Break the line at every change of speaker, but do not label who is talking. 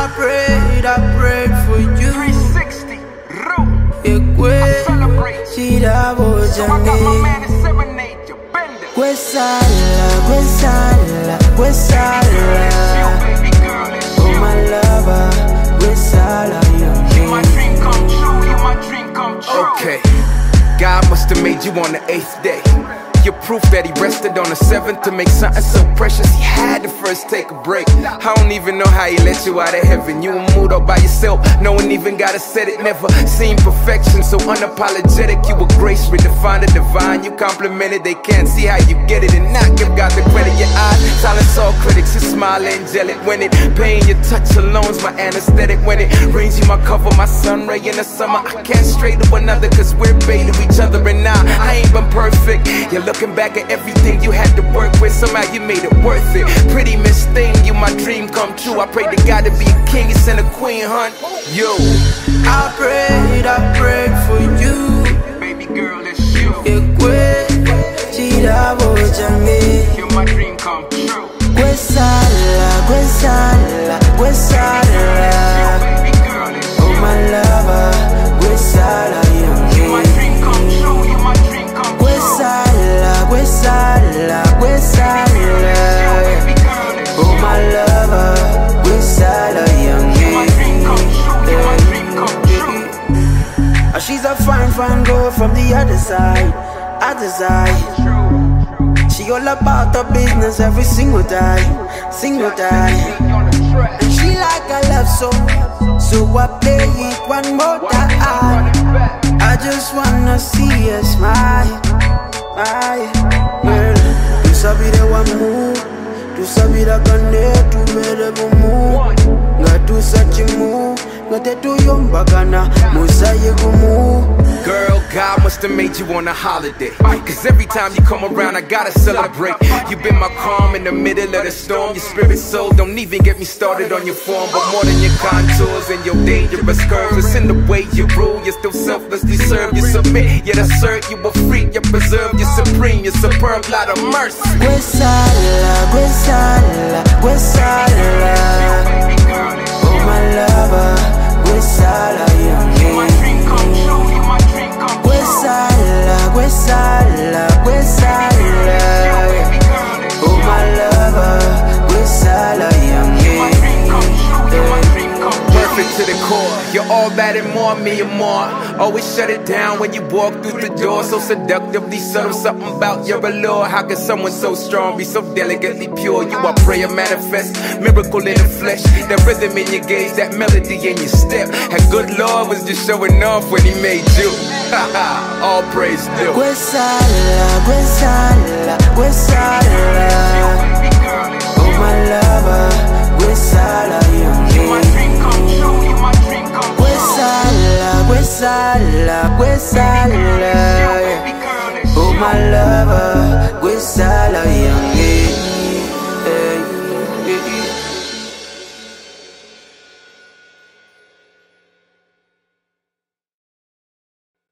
I prayed for you.
360,
Tiravo
so I got my man to serenade you, bend it.
Guesala.
Baby girl, it's
Oh
you.
my lover, Guesala,
You my dream come true, you my dream come true.
Okay, God must have made you on the 8th day. You're proof that he rested on the 7th to make something so precious. He had to first take a break. I don't even know how he let you out of heaven. You a mood all by yourself. No one even gotta set it. Never seen perfection, so unapologetic. You were grace, redefined the divine. You complimented, they can't see how you get it and not give God the credit. Your eyes silence all critics. Your smile angelic. When it pain, your touch alone's my anesthetic. When it rains, you my cover, my sun ray in the summer. I can't stray to another, cause we're paid to each other. And now I ain't been perfect. You're looking back at everything you had to work with, somehow you made it worth it. Pretty miss thing, you my dream come true. I prayed to God to be a king, you sent a queen, hun. Yo,
I prayed for you.
Baby girl, it's you.
Tiravo
You my dream come true.
Guesala.
Baby girl, it's
Oh
you.
my lover, Guesala,
You my dream come true, you my dream come true. Baby girl, it's
Oh my lover, Guesala,
you my dream come true, you my dream come true.
She's a fine girl from the other side. She all about her business every single time. And she like a love song, so I play it one more time. I just wanna see her smile. Girl, tu sabida wa mu, tu sabida kane tu mere bumu. Nga tu sachi mu, nga te tu yomba kana musaye gumu.
girl, God must have made you on a holiday. Cause every time you come around, I gotta celebrate. You've been my calm in the middle of the storm. Your spirit soul, don't even get me started on your form. But more than your contours and your dangerous curves, it's in the way you rule. You still selflessly serve, you submit, yet assert. You were free, you preserve, you're supreme, you're superb, lot of mercy.
Guesala.
Baby girl, it's
Oh my lover, Guesala,
you my dream come true, you my dream come true.
Guesala.
Baby girl, it's
Oh my lover, Guesala,
you my dream come true, you my dream come true.
Perfect to the core, you're all that and more, me and more. Always shut it down when you walk through the door. So seductively subtle, something about your allure. How can someone so strong be so delicately pure? You are prayer manifest, miracle in the flesh. That rhythm in your gaze, that melody in your step. That good Lord was just showing off when he made you. All praise due.
Guesala.
Baby girl, it's
Oh my lover, Guesala,
you my dream come true, you my dream come true.
Guesala.
Baby girl, it's
Oh my lover, Guesala,